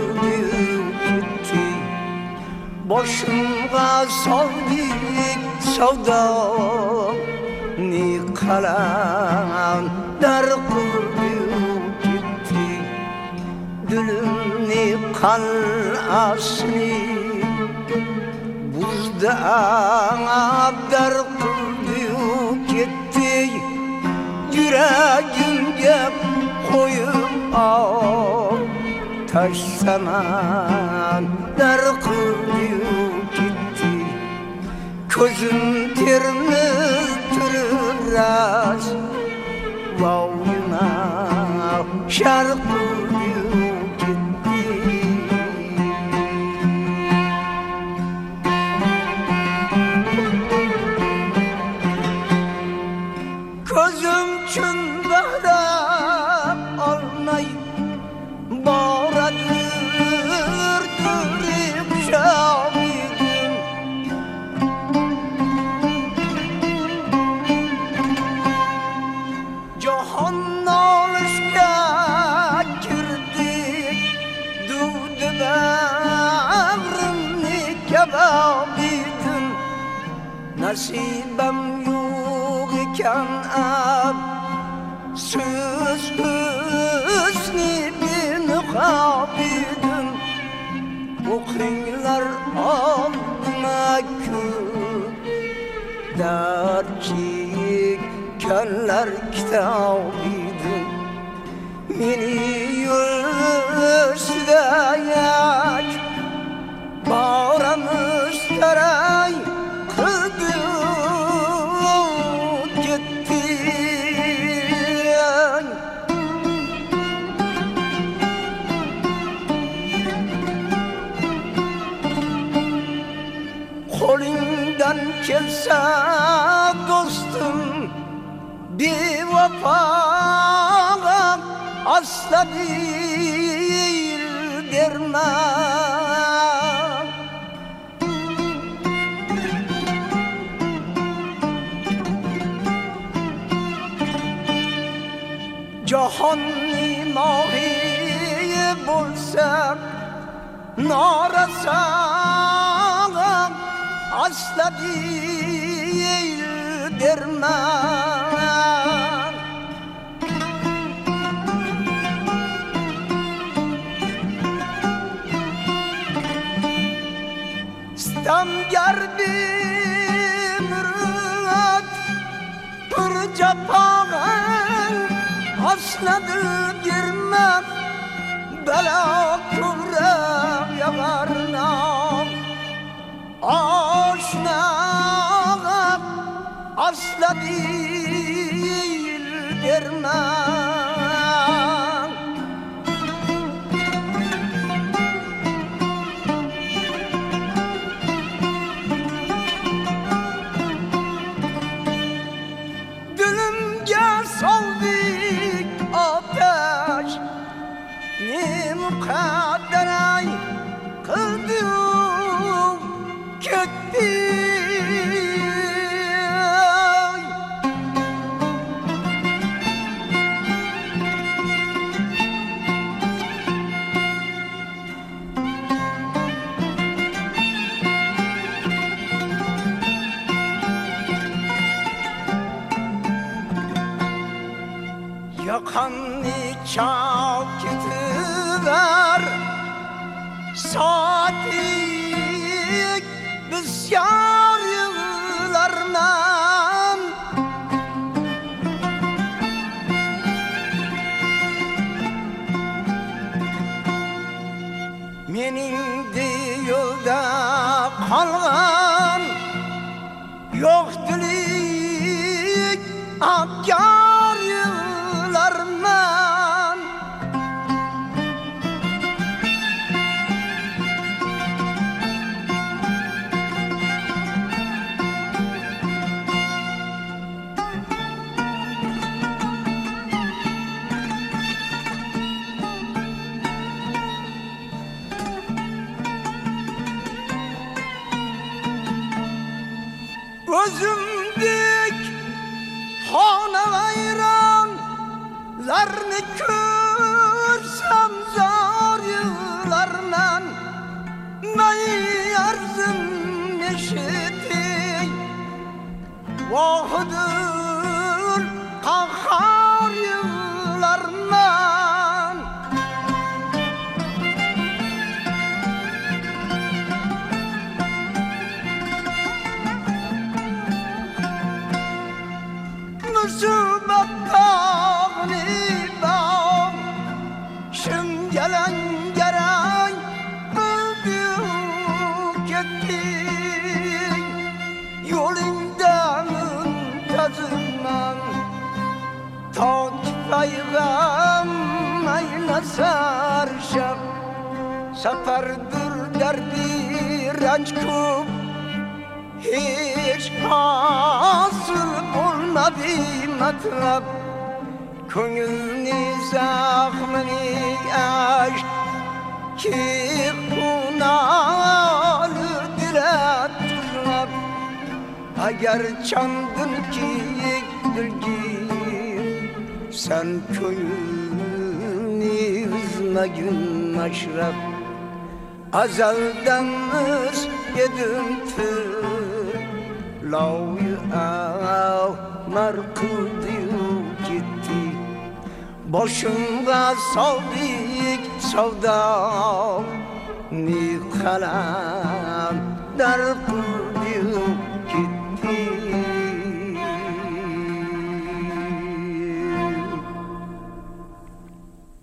gitti. Boşuna saldık sevdanı kalandar gitti. Dülümni kal'asını buzda abdar gitti. Yüreğimde koyup taş samanlar gitti. Közüm terini türüraz vavuna şarkı gitti. Közüm çün bahrab almay bağradır dürüp şahidim. Cahan alışka girdik duvdu bağrımni kebabidim. Nasibem yok iken ab söz hüsnü bin kabidim. Okuylar aldıma dercik könler kitabıdım. Meni yüzdeyak bağramış taray kıldı gitti. Kolundan gelse dostum bir vefa asla değil derman. Cahan-ı mahi bulsak narasan asla değil derman. İstamgar bir mürat bir capan asladı girmem bela kübre yavarnam. Aşna asla değil derman. Dilimge saldık ateş ne mukadderay kıldım gitti. Yakanı çal gidiver saatlik biz yar yıllarından. Menin de yolda kalgan yok dilik akyar yıllarından. Gözümdük hana hayranlarını görsem zar yıllar Seferdir derdi ranç kup hiç hasıl olmadı matlab. Könülni zahmini aşk ki kunalı dile tuzlab. Eğer çandın ki dilgir sen könülni üzme gün maşrab. Azaldamız yedimtir Lavyu markudiyu gitti. Boşunga savdik savda Ni kalam dar